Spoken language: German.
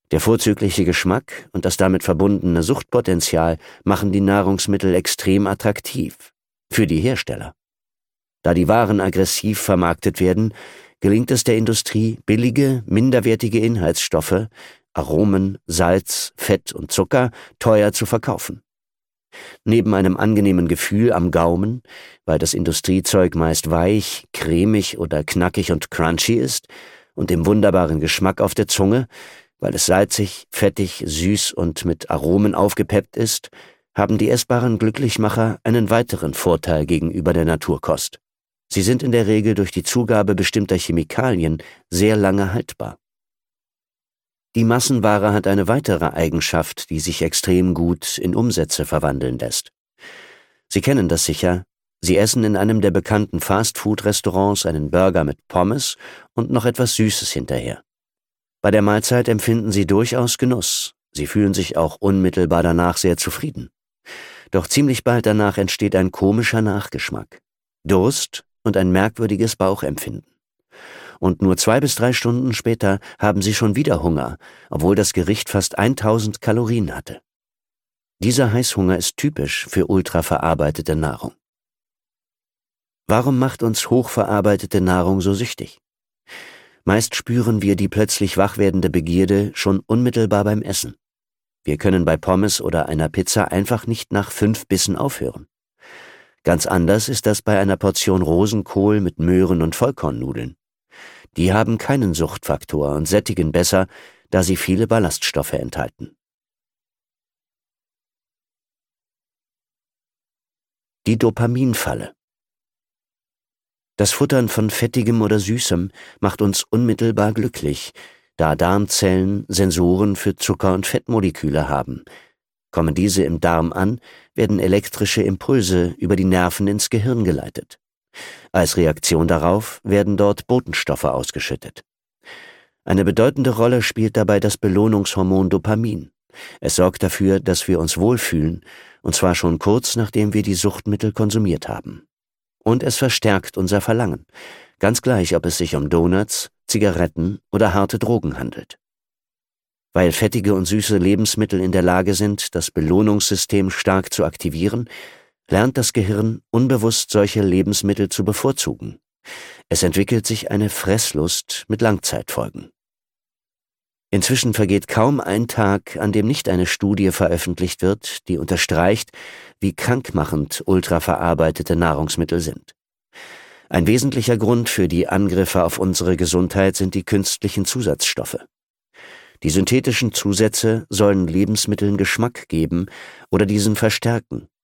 Der vorzügliche Geschmack und das damit verbundene Suchtpotenzial machen die Nahrungsmittel extrem attraktiv für die Hersteller. Da die Waren aggressiv vermarktet werden, gelingt es der Industrie, billige, minderwertige Inhaltsstoffe, Aromen, Salz, Fett und Zucker teuer zu verkaufen. Neben einem angenehmen Gefühl am Gaumen, weil das Industriezeug meist weich, cremig oder knackig und crunchy ist, und dem wunderbaren Geschmack auf der Zunge, weil es salzig, fettig, süß und mit Aromen aufgepeppt ist, haben die essbaren Glücklichmacher einen weiteren Vorteil gegenüber der Naturkost. Sie sind in der Regel durch die Zugabe bestimmter Chemikalien sehr lange haltbar. Die Massenware hat eine weitere Eigenschaft, die sich extrem gut in Umsätze verwandeln lässt. Sie kennen das sicher. Sie essen in einem der bekannten Fast-Food-Restaurants einen Burger mit Pommes und noch etwas Süßes hinterher. Bei der Mahlzeit empfinden Sie durchaus Genuss. Sie fühlen sich auch unmittelbar danach sehr zufrieden. Doch ziemlich bald danach entsteht ein komischer Nachgeschmack, Durst und ein merkwürdiges Bauchempfinden. Und nur 2 bis 3 Stunden später haben Sie schon wieder Hunger, obwohl das Gericht fast 1000 Kalorien hatte. Dieser Heißhunger ist typisch für ultraverarbeitete Nahrung. Warum macht uns hochverarbeitete Nahrung so süchtig? Meist spüren wir die plötzlich wach werdende Begierde schon unmittelbar beim Essen. Wir können bei Pommes oder einer Pizza einfach nicht nach 5 Bissen aufhören. Ganz anders ist das bei einer Portion Rosenkohl mit Möhren und Vollkornnudeln. Die haben keinen Suchtfaktor und sättigen besser, da sie viele Ballaststoffe enthalten. Die Dopaminfalle. Das Futtern von Fettigem oder Süßem macht uns unmittelbar glücklich, da Darmzellen Sensoren für Zucker- und Fettmoleküle haben. Kommen diese im Darm an, werden elektrische Impulse über die Nerven ins Gehirn geleitet. Als Reaktion darauf werden dort Botenstoffe ausgeschüttet. Eine bedeutende Rolle spielt dabei das Belohnungshormon Dopamin. Es sorgt dafür, dass wir uns wohlfühlen, und zwar schon kurz nachdem wir die Suchtmittel konsumiert haben. Und es verstärkt unser Verlangen, ganz gleich, ob es sich um Donuts, Zigaretten oder harte Drogen handelt. Weil fettige und süße Lebensmittel in der Lage sind, das Belohnungssystem stark zu aktivieren, lernt das Gehirn unbewusst solche Lebensmittel zu bevorzugen. Es entwickelt sich eine Fresslust mit Langzeitfolgen. Inzwischen vergeht kaum ein Tag, an dem nicht eine Studie veröffentlicht wird, die unterstreicht, wie krankmachend ultraverarbeitete Nahrungsmittel sind. Ein wesentlicher Grund für die Angriffe auf unsere Gesundheit sind die künstlichen Zusatzstoffe. Die synthetischen Zusätze sollen Lebensmitteln Geschmack geben oder diesen verstärken,